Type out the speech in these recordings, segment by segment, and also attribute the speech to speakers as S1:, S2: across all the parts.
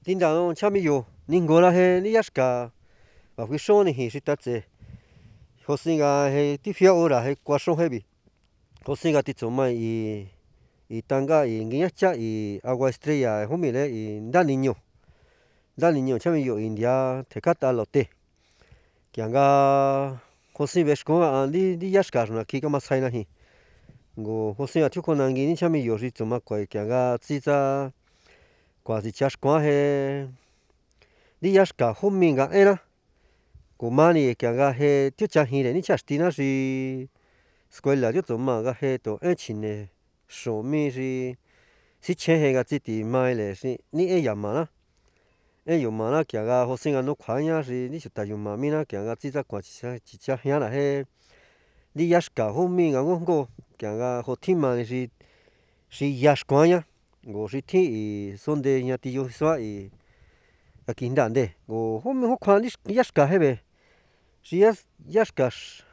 S1: Tin đào chăm yêu nín gọi là he ní yashka và quý số này thì ta chế hồ sinh ga he tí phía ora he qua số he bị hồ sinh ga tí chỗ mai y tanga y nghe cha y agua estrella hôm nay y đa niño chăm yêu India thế cả ta lotte kia ga hồ sinh về school đi yashka rồi khi có mà sai này ngo hồ sinh à thiếu con anh ní chăm yêu thì chỗ mà quay kia ga chỉ ra qua chỉ chаш qua he đi yashka hôm mình ga era cô mani kia ga he tiêu cha hi này ní chаш tí na gì escuela tiêu chỗ mà ga he tổ anh chín này số mi gì si chen he ga chỉ tí mai lệ si ní e yam mà na kia ga hồ sinh anh nó khoai nhá gì ní chút ta yam mà mi na kia ga chỉ ra qua chỉ cha hiền là he đi yashka hôm mình ga ngon kia ga hồ thiên mà gì si yashka nhá ngo si thi son de nya ti yo swa akin dan de go hôm khoan đi yashka he be si yashka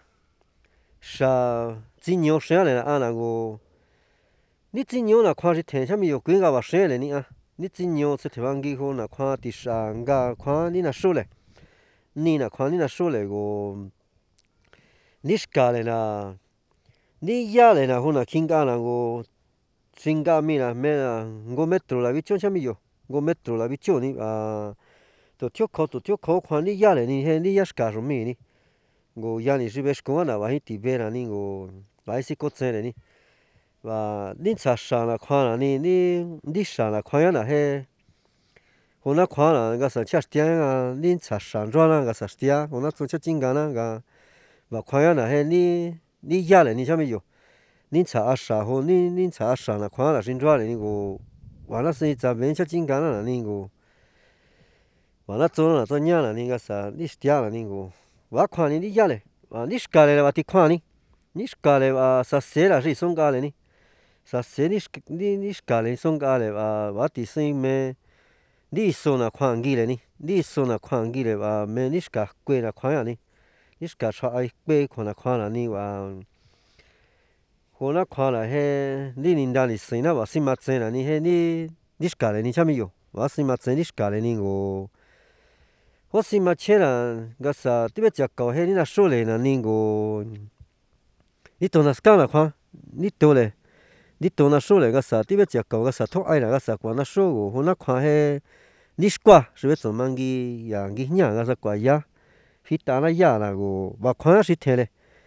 S1: sa chính nhau sẽ là anh go ní chính nhau là khoan si thêm chăm yêu quyến ga ba sẽ là ní ní chính nhau sẽ thêm anh ghi ho là khoan ti sang ga khoan ní là số lệ ní là khoan ní là số lệ go ní ska là ní ya là ho là kinga là go singa mi là me là go metro là vicho chăm yêu go metro là vicho ní tổ chức khó khoan ní ya là ní he ní yashka rồi mi ní go ya ní si besh ko na ba hi ti be là ní go ba si ko tse ní và ní cha sa là khoan là ní sa là khoan là he hôm nay khoan là ga sa chas tia ní cha sa rồi là ga sa tia hôm nay tôi cho chính ga na ga và khoan là he ní ya là ní chăm yêu ní cha sa ho ní cha sa là khoan là sin rồi là ní go và nó sẽ cha bên cho chính ga là ní go và nó cho là nhá là ní ga sa ní tia là ní go và khoan ní ya là và ní ska là ti khoan ní ska là sa se là gì song ga là ní sa se ní ska là song ga là và ti sinh me ní so na khoan gi là ní so na khoan gi là me ní ska quê là khoan là ní ska cho ai quê khoan là ní và hôm nay khoan là he ní nín đan ní sinh na và sinh mặt sinh là ní he ní ska là ní chăm yêu và sinh mặt sinh ní ska là ní go hồ sinh mặt chết là ga sa ti biết chắc cầu he ní là số lệ là ní go ní tổ na ska là khoan ní tổ lệ ní tổ na số lệ ga sa ti biết chắc cầu ga sa thóc ai là ga sa quan na số go hôm nay khoan he ní squa sự biết cho mang gi yang gi nhang ga sa qua ya phi ta na ya là go và khoan sĩ thế lệ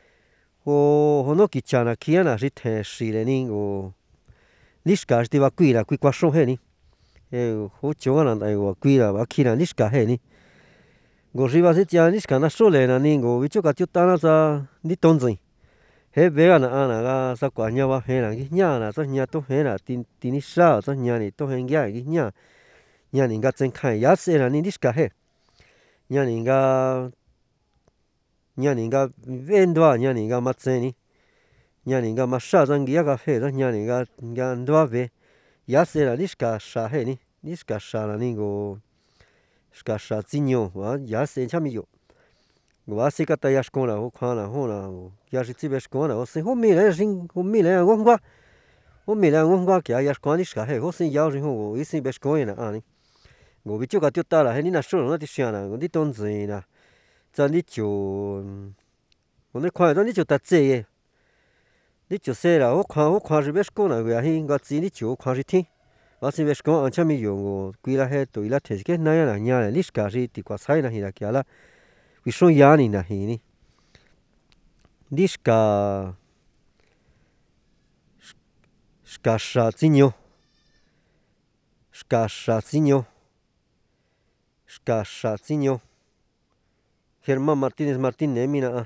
S1: hồ nó kỳ cha na kia na sĩ thế sĩ lệ ní go ní ska thì và quy là quy qua số he ní hồ chỗ là đại go quy là và khi là ní ska he ní go sĩ và sĩ cha ní ska na số lệ là ní go vì chỗ cả chỗ ta na sa ní tôn gì he bé là ana ga sa qua nhà và he là gi nhà là sa nhà to he là tin tin ní sa sa nhà ní to he gia gi nhà ní ga chân khai ya se là ní ska he nhà ní ga ven đoa nhà ní ga mặt sen ní nhà ní ga mặt sa chân gi ga he đó nhà ní ga đoa về ya se là ní ska sa he ní ska sa là ní go ska sa chính nhau và ya se chăm yêu và sĩ cái tay con là khoan là hồ là ya sĩ chỉ biết con là sĩ hôm nay là sinh hôm nay là ngon quá kia ya con đi ska he hồ sĩ ya sinh hồ ý sĩ biết con là anh ngồi bị chỗ cái tiêu ta là hay ní là số nó thì xem là đi tôn gì nè cho đi chỗ hôm nay khoan cho đi chỗ ta chơi đi chỗ xe là khoan rồi biết con là người hay có gì đi chỗ khoan rồi thi và sĩ biết con anh chăm yêu quy là hết tuổi là thế cái này là nhà là đi ska gì thì qua sai là hi là kia là vì số ya này là hi ní đi ska sa chính nhau ska sa chính nhau ska sa chính nhau Germán Martínez mina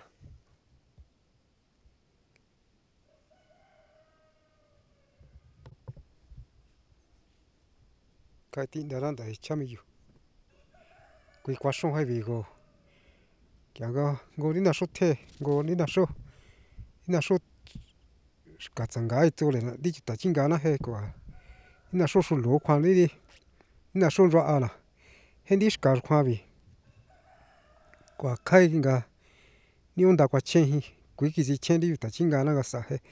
S2: cái tin đó là đại chăm yêu quy qua sông hay vì go kia go đi na số thế go đi na số cả chẳng cái chỗ này đi ta chính cái na hay qua đi na số lúa khoan đi na số rõ là hiện đi cả khoan vì qua khai cái ni ông đã qua chen quý cái gì chen đi ta chính cái na cái sao hay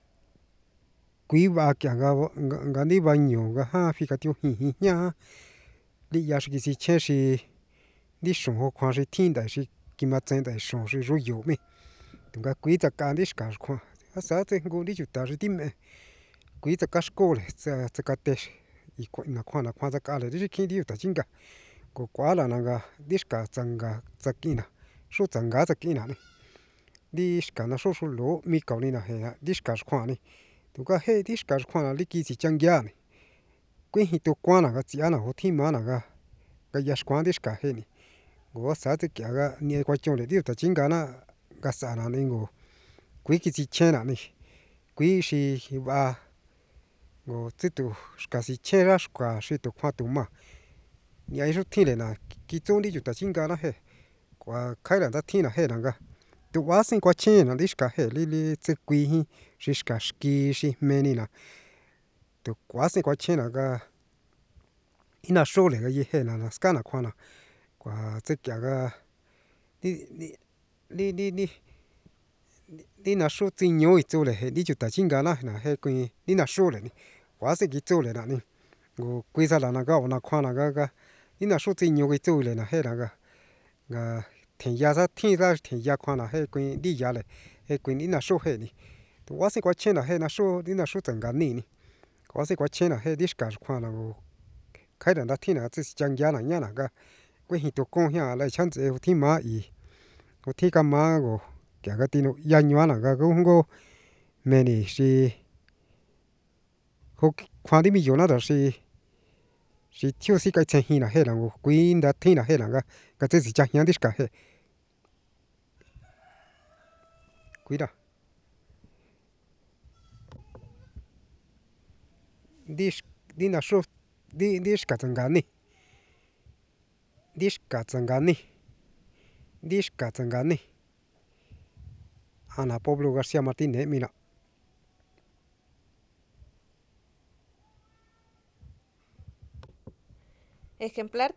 S2: quý ba kia cái đi bao nhiêu cái ha phi cái tiêu hi nhá đi ya cái gì chơi thì đi sống họ khoan thì thiên đại thì kim mà chân đại sống thì rồi yếu mi tụi cái quý tất cả đi cả khoan à sao thế ngô đi chút ta thì tìm quý tất cả school sẽ cái tếtอีกนักkhoan tất cảเลยที่คิดดีอยู่แต่จริงก็ก็กว่าละนั่งก็ดิสกาจังก็จะกินนะสู้จังก็จะกินนะนี่ดิสกานะสู้โลมีเกาหลีนะเฮ้ยดิสกาkhoanนี่ตัวก็เฮ้ดิสกาkhoanนะลิกิสิจังยานี่กูเห็นตัวกว่านะก็จีอานะหัวที่มานะก็ยัสkhoanดิสกาเฮ้นี่กูสาธิตแกก็เนี่ยกว่าจงเลยที่แต่จริงก็นะก็สานะนี่กูกิสิเชนะนี่กูสิว่ากูจิตตัวก็สิเชรัสก็สิตัวkhoanตัวมา你爱说天嘞呐，其中的就得真干了嘿，我开了的天了嘿那个，都瓦生过钱了，你是个嘿，你这贵hin是个 ski 是没呢啦，都瓦生过钱那个，伊那收嘞个伊嘿那是干那款啦，我这家个，你那收真牛一做嘞嘿，你就得真干了那嘿贵，你那收嘞呢，瓦生去做嘞那呢，我贵啥啦那个我那款那个。你那说真牛个做嘞那嘿那个，天压啥天啥天压宽啦嘿，关你压嘞，嘿关你那说嘿呢，我是过钱啦嘿那说你那说真干呢，我是过钱啦嘿，你是干宽啦我，开人那天啦只是讲压啦压那个，我很多讲下来抢子我天马伊，我天干嘛我，这个地方压压那个我没呢是，我看你没有那都是。是挑是个钱hin là hết là ngô quý đã thiên là hết là cái cái gì chắc nhang đi cả hết quý đó đi là số đi cả chân gan đi Ana Pablo García Martínez mira
S3: Ejemplar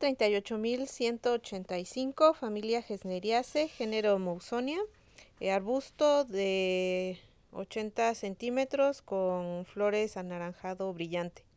S3: 38.185, familia Gesneriaceae, género Mousonia, arbusto de 80 centímetros con flores anaranjado brillante.